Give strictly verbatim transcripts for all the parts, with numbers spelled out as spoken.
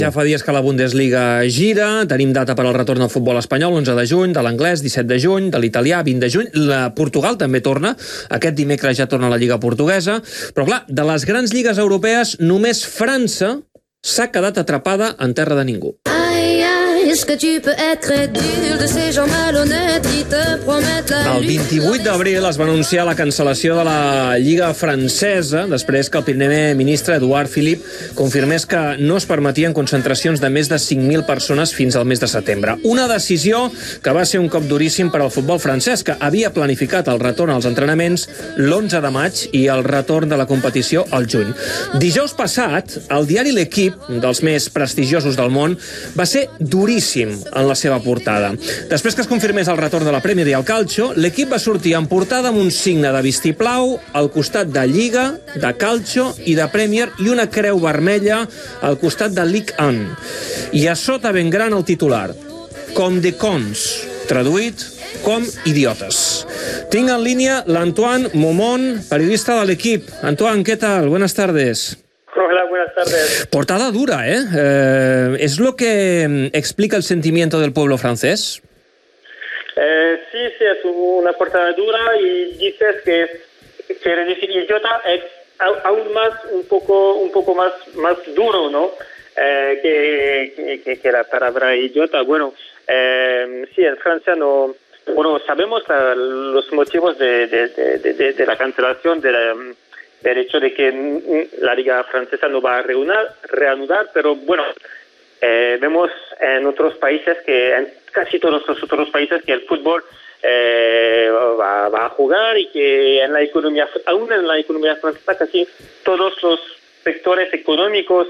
Ja fa dies que la Bundesliga gira, tenim data per al retorn del futbol espanyol, onze de juny, de l'anglès, disset de juny, de l'italià, vint de juny. La Portugal també torna, aquest dimecres ja torna a la Lliga Portuguesa, però clar, de les grans lligues europees, només França s'ha quedat atrapada en terra de ningú. El vint-i-vuit d'abril es va anunciar la cancel·lació de la Lliga francesa després que el primer ministre Edouard Philippe confirmés que no es permetien concentracions de més de cinc mil persones fins al mes de setembre. Una decisió que va ser un cop duríssim per al futbol francès, que havia planificat el retorn als entrenaments l'onze de maig i el retorn de la competició al juny. Dijous passat, el diari L'Equipe, dels més prestigiosos del món, va ser duríssim en la seva portada. Després que es confirmés el retorn de la Premier i el Calcio, L'Equipe va sortir en portada amb un signe de vistiplau al costat de Lliga, de Calcio i de Premier i una creu vermella al costat de Ligue un. I a sota ben gran el titular: Com de cons, traduït com idiotes. Tinc en línia l'Antoine Momon, periodista de L'Equipe. Antoine, ¿qué tal? Buenas tardes. Hola, buenas tardes. Portada dura, ¿eh? eh ¿Es lo que explica el sentimiento del pueblo francés? Eh, sí, sí, es una portada dura y dices que quiere decir idiota, es aún más, un poco, un poco más, más duro, ¿no? Eh, que, que, que la palabra idiota. Bueno, eh, sí, en Francia no. Bueno, sabemos la, los motivos de, de, de, de, de la cancelación de la, del hecho de que la Liga Francesa no va a reanudar, reanudar pero bueno, eh, vemos en otros países, que en casi todos los otros países, que el fútbol eh, va, va a jugar y que en la economía, aún en la economía francesa, casi todos los sectores económicos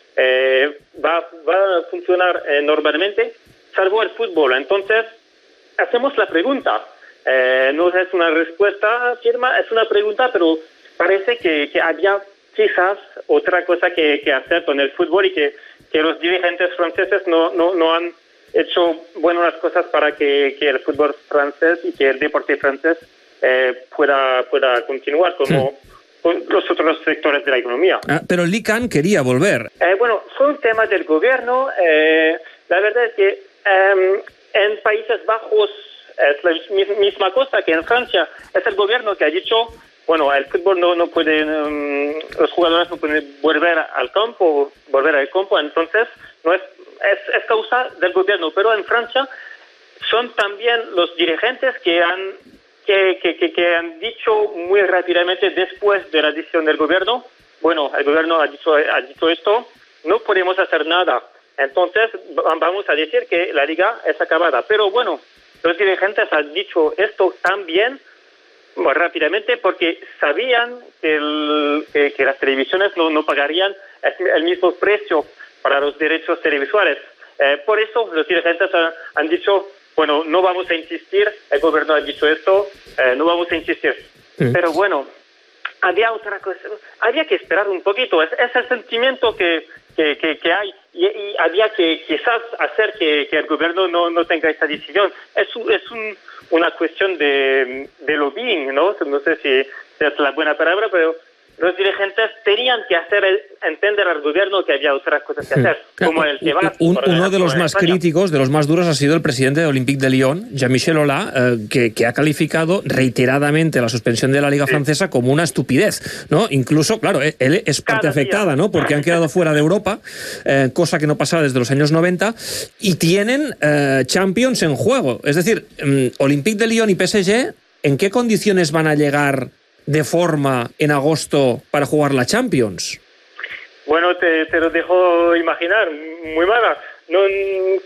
eh, va, va a funcionar eh, normalmente, salvo el fútbol. Entonces, hacemos la pregunta. Eh, no es una respuesta firme, es una pregunta, pero parece que, que había quizás otra cosa que, que hacer con el fútbol y que, que los dirigentes franceses no, no, no han hecho buenas cosas para que, que el fútbol francés y que el deporte francés eh, pueda, pueda continuar como sí. los otros sectores de la economía. Ah, pero el Ligue un quería volver. Eh, bueno, fue un tema del gobierno. Eh, la verdad es que eh, en Países Bajos es la misma cosa que en Francia. Es el gobierno que ha dicho: bueno, el fútbol no, no puede, um, los jugadores no pueden volver al campo, volver al campo, entonces no es, es, es causa del gobierno. Pero en Francia son también los dirigentes que han, que, que, que, que han dicho muy rápidamente, después de la decisión del gobierno: bueno, el gobierno ha dicho, ha dicho esto, no podemos hacer nada. Entonces vamos a decir que la liga es acabada. Pero bueno, los dirigentes han dicho esto también muy rápidamente porque sabían que, el, que, que las televisiones no, no pagarían el mismo precio para los derechos televisuales. Eh, por eso los dirigentes han, han dicho: bueno, no vamos a insistir, el gobierno ha dicho esto, eh, no vamos a insistir. Sí. Pero bueno, había otra cosa, había que esperar un poquito, es, es el sentimiento que, que, que, que hay. Y, y había que quizás hacer que, que el gobierno no, no tenga esta decisión. Es, un, es un, una cuestión de, de lobbying, ¿no? No sé si, si es la buena palabra, pero los dirigentes tenían que hacer entender al gobierno que había otras cosas que hacer, como el debate. Un, uno de los más críticos, de los más duros, ha sido el presidente de Olympique de Lyon, Jean-Michel Aulas, eh, que, que ha calificado reiteradamente la suspensión de la Liga sí. francesa como una estupidez, ¿no? Incluso, claro, él es parte Cada afectada, día. ¿no? Porque han quedado fuera de Europa, eh, cosa que no pasaba desde los años noventa, y tienen eh, Champions en juego. Es decir, um, Olympique de Lyon y P S G, ¿en qué condiciones van a llegar de forma en agosto para jugar la Champions? Bueno, te, te lo dejo imaginar, muy mala. No, eh,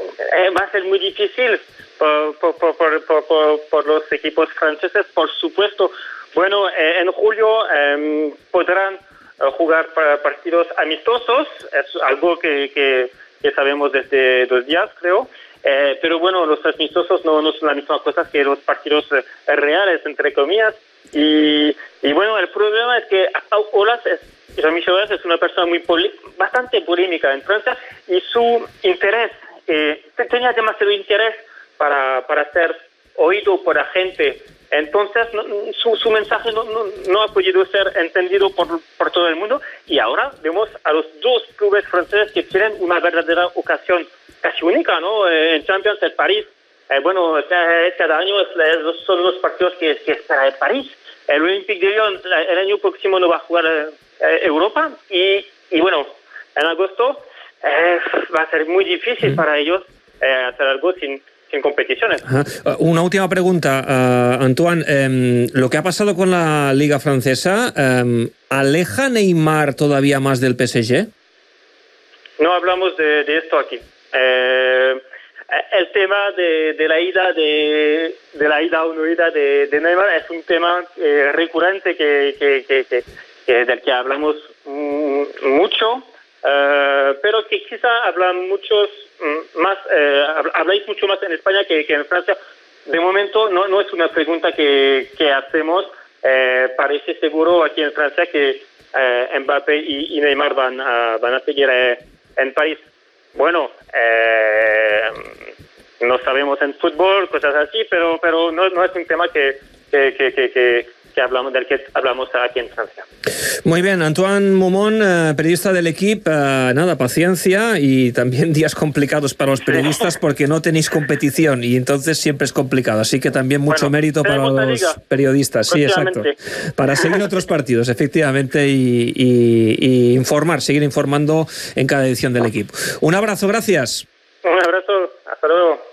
va a ser muy difícil por, por, por, por, por, por los equipos franceses, por supuesto. Bueno, eh, en julio eh, podrán eh, jugar partidos amistosos, es algo que, que, que sabemos desde dos días, creo. Eh, pero bueno, los amistosos no, no son la misma cosa que los partidos eh, reales, entre comillas. Y, y bueno, el problema es que Aulas es, Jean-Michel Aulas es una persona muy poli, bastante polémica en Francia, y su interés, eh, tenía demasiado interés para, para ser oído por la gente Entonces, no, su, su mensaje no, no, no ha podido ser entendido por, por todo el mundo y ahora vemos a los dos clubes franceses que tienen una verdadera ocasión casi única, ¿no? Eh, en Champions, el París, eh, bueno, cada año es, son los partidos que, que espera el París. El Olympique de Lyon el año próximo no va a jugar eh, Europa y, y bueno, en agosto eh, va a ser muy difícil mm. para ellos eh, hacer algo sin... sin competiciones. Ajá. Una última pregunta, uh, Antoine. Eh, lo que ha pasado con la Liga Francesa, eh, ¿aleja a Neymar todavía más del P S G? No hablamos de, de esto aquí. Eh, el tema de, de la ida de, de la ida o no ida de, de Neymar es un tema eh, recurrente que, que, que, que, que del que hablamos mm, mucho. Uh, pero que quizá hablan muchos más, eh, habláis mucho más en España que, que en Francia. De momento no, no es una pregunta que, que hacemos. Eh, parece seguro aquí en Francia que eh, Mbappé y, y Neymar van a, van a seguir eh, en París. Bueno, eh, no sabemos en fútbol, cosas así, pero pero no, no es un tema que, que, que, que, que que hablamos, del que hablamos aquí en Francia. Muy bien, Antoine Maumont, eh, periodista del equipo, eh, nada, paciencia y también días complicados para los periodistas porque no tenéis competición y entonces siempre es complicado, así que también mucho bueno, mérito para los periodistas, sí, exacto, para seguir otros partidos, efectivamente, y, y, y informar, seguir informando en cada edición del equipo. Un abrazo, gracias. Un abrazo, hasta luego.